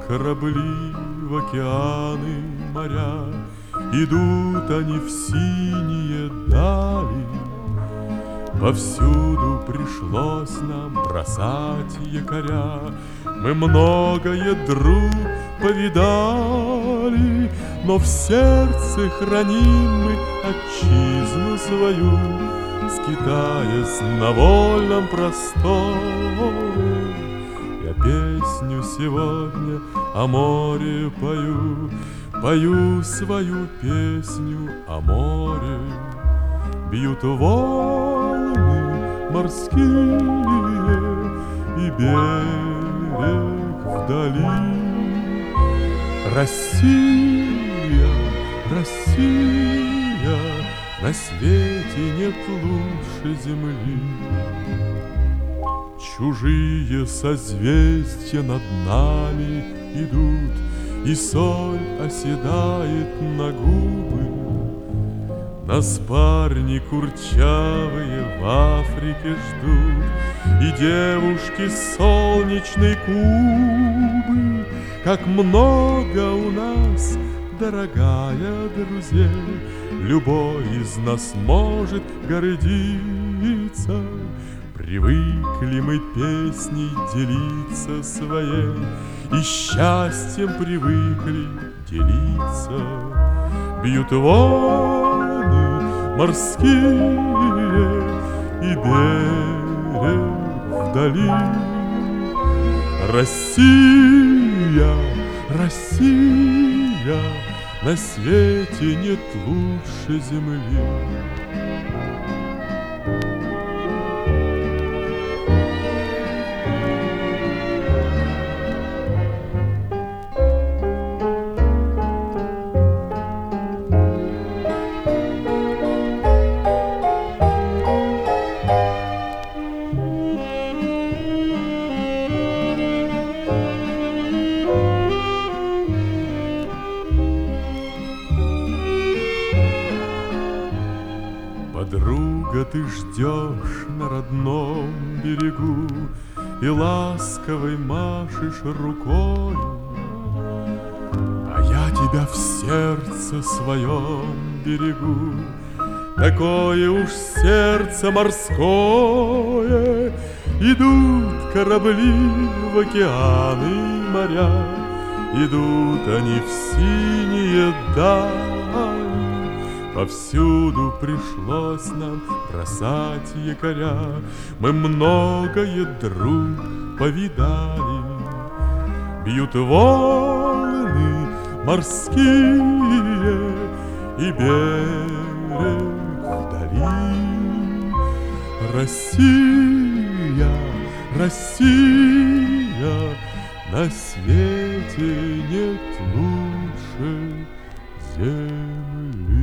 корабли в океаны, моря, идут они в синие дали. Повсюду пришлось нам бросать якоря, мы многое, друг, повидали, но в сердце храним мы отчизну свою, скитаясь на вольном просторе. Я песню сегодня о море пою, пою свою песню о море. Бьют волны морские и берег вдали. Россия, Россия, на свете нет лучше земли. Чужие созвездия над нами идут, и соль оседает на губы. Нас парни курчавые в Африке ждут, и девушки солнечной Кубы. Как много у нас, дорогая, друзей, любой из нас может гордиться. Привыкли мы песней делиться своей, и счастьем привыкли делиться. Бьют волны морские и берег вдали. Россия, Россия, на свете нет лучше земли. Подруга, ты ждешь на родном берегу и ласковой машешь рукою, а я тебя в сердце своем берегу. Такое уж сердце морское, идут корабли в океаны, моря, идут они в синие дали. Повсюду пришлось нам бросать якоря, мы многое, друг, повидали. Бьют волны морские и берег вдали. Россия, Россия, на свете нет лучше земли.